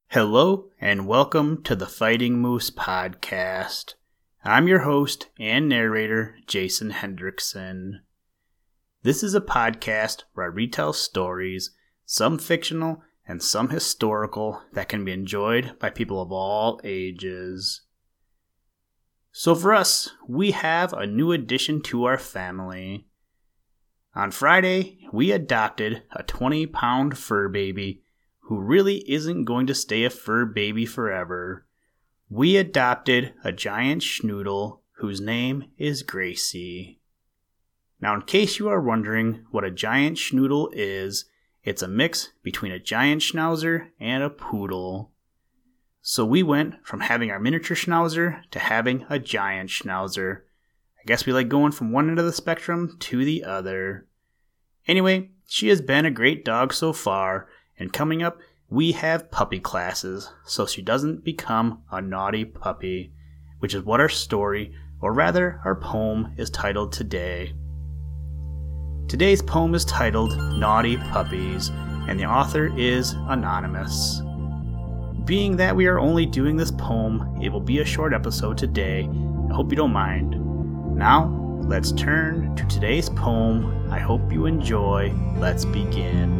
Hello and welcome to the Fighting Moose podcast. I'm your host and narrator, Jason Hendrickson. This is a podcast where I retell stories, some fictional and some historical, that can be enjoyed by people of all ages. So for us, we have a new addition to our family. On Friday, we adopted a 20-pound fur baby who really isn't going to stay a fur baby forever. We adopted a giant schnoodle whose name is Gracie. Now, in case you are wondering what a giant schnoodle is, it's a mix between a giant schnauzer and a poodle. So we went from having our miniature schnauzer to having a giant schnauzer. I guess we like going from one end of the spectrum to the other. Anyway, she has been a great dog so far, and coming up, we have puppy classes, so she doesn't become a naughty puppy, which is what our story, or rather our poem, is titled today. Today's poem is titled Naughty Puppies, and the author is anonymous. Being that we are only doing this poem, it will be a short episode today. I hope you don't mind. Now, let's turn to today's poem. I hope you enjoy. Let's begin.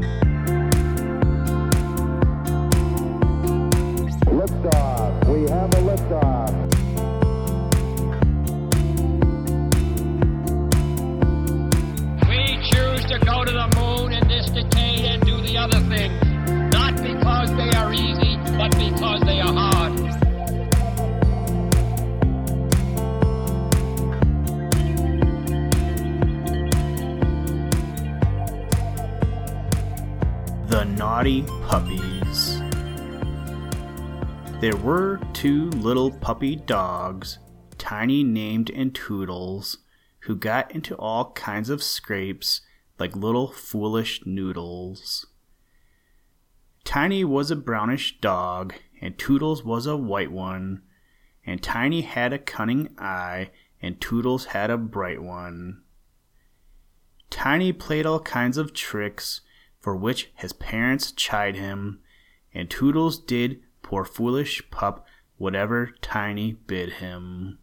Liftoff. We have a liftoff. We choose to go to the moon in this decade and do the other things, not because they are easy, but because they are hard. The Naughty Puppies. There were two little puppy dogs, Tiny named and Toodles, who got into all kinds of scrapes like little foolish noodles. Tiny was a brownish dog, and Toodles was a white one, and Tiny had a cunning eye, and Toodles had a bright one. Tiny played all kinds of tricks, for which his parents chid him, and Toodles did, poor foolish pup, whatever Tiny bid him.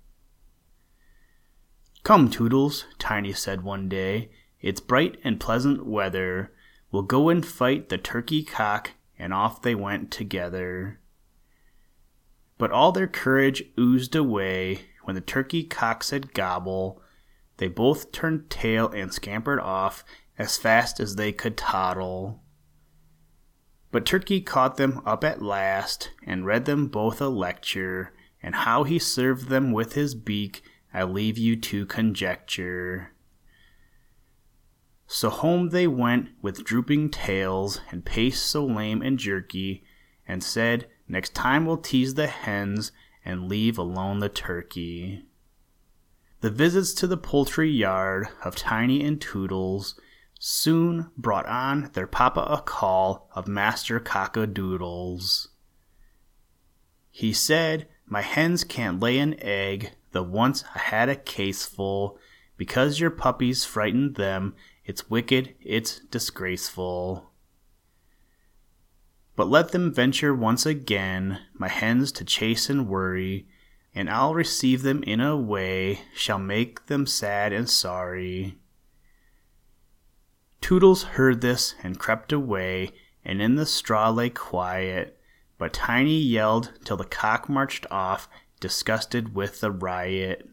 "Come, Toodles," Tiny said one day, "it's bright and pleasant weather. We'll go and fight the turkey cock," and off they went together. But all their courage oozed away when the turkey cock said gobble. They both turned tail and scampered off as fast as they could toddle. But Turkey caught them up at last, and read them both a lecture, and how he served them with his beak I leave you to conjecture. So home they went with drooping tails, and paced so lame and jerky, and said, "Next time we'll tease the hens, and leave alone the turkey." The visits to the poultry yard of Tiny and Toodles soon brought on their papa a call of Master Cock-a-Doodles. He said, "My hens can't lay an egg, though once I had a case full, because your puppies frightened them. It's wicked, it's disgraceful. But let them venture once again, my hens to chase and worry, and I'll receive them in a way, shall make them sad and sorry." Toodles heard this and crept away, and in the straw lay quiet, but Tiny yelled till the cock marched off, disgusted with the riot.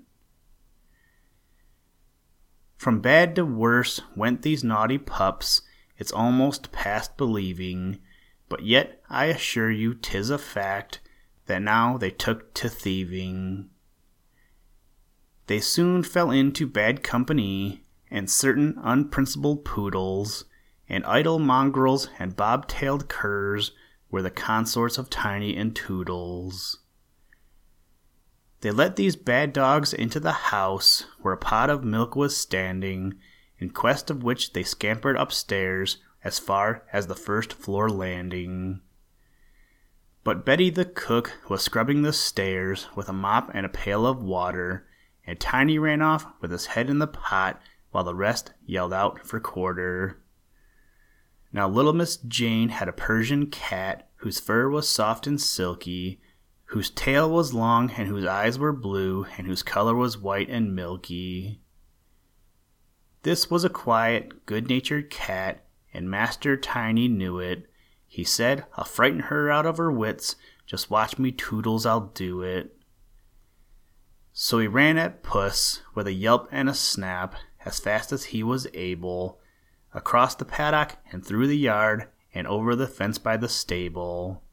From bad to worse went these naughty pups, it's almost past believing, but yet I assure you 'tis a fact, that now they took to thieving. They soon fell into bad company, and certain unprincipled poodles, and idle mongrels and bob-tailed curs were the consorts of Tiny and Toodles. They let these bad dogs into the house, where a pot of milk was standing, in quest of which they scampered upstairs as far as the first floor landing. But Betty the cook was scrubbing the stairs with a mop and a pail of water, and Tiny ran off with his head in the pot while the rest yelled out for quarter. Now little Miss Jane had a Persian cat whose fur was soft and silky, whose tail was long and whose eyes were blue, and whose color was white and milky. This was a quiet, good-natured cat, and Master Tiny knew it. He said, "I'll frighten her out of her wits, just watch me, Toodles, I'll do it." So he ran at Puss with a yelp and a snap, as fast as he was able, across the paddock and through the yard and over the fence by the stable.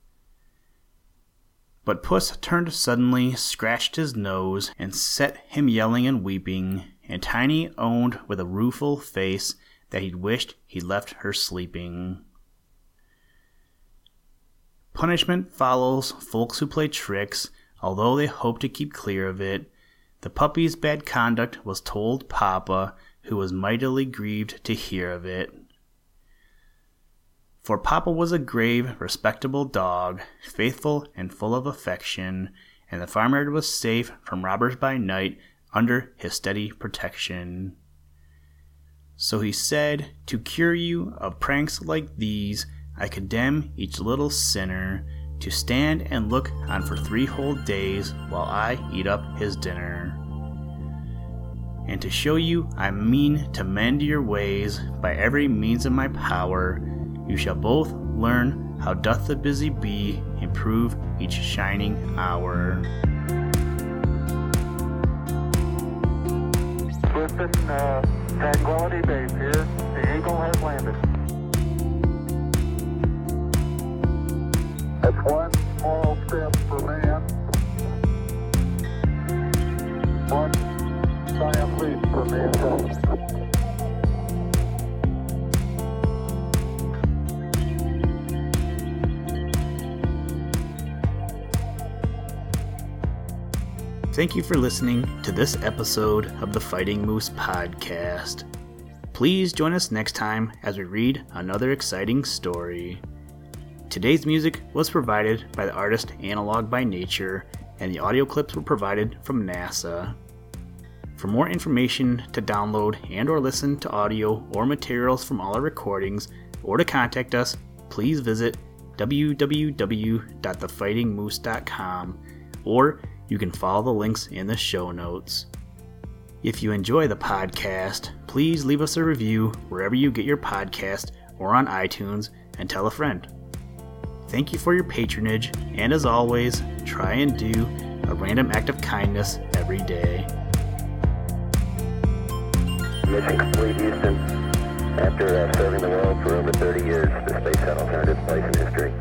But Puss turned suddenly, scratched his nose, and set him yelling and weeping, and Tiny owned with a rueful face that he'd wished he'd left her sleeping. Punishment follows folks who play tricks, although they hope to keep clear of it. The puppy's bad conduct was told Papa, who was mightily grieved to hear of it. For Papa was a grave, respectable dog, faithful and full of affection, and the farmyard was safe from robbers by night under his steady protection. So he said, "To cure you of pranks like these, I condemn each little sinner to stand and look on for 3 whole days while I eat up his dinner. And to show you I mean to mend your ways by every means in my power, you shall both learn how doth the busy bee improve each shining hour." Listen, Tranquility Base here. The Eagle has landed. That's one small step for man, one giant leap for mankind. Thank you for listening to this episode of the Fighting Moose Podcast. Please join us next time as we read another exciting story. Today's music was provided by the artist Analog by Nature, and the audio clips were provided from NASA. For more information to download and or listen to audio or materials from all our recordings, or to contact us, please visit www.thefightingmoose.com, or you can follow the links in the show notes. If you enjoy the podcast, please leave us a review wherever you get your podcast or on iTunes, and tell a friend. Thank you for your patronage, and as always, try and do a random act of kindness every day. Mission complete, Houston. After serving the world for over 30 years, the space shuttle turned its place in history.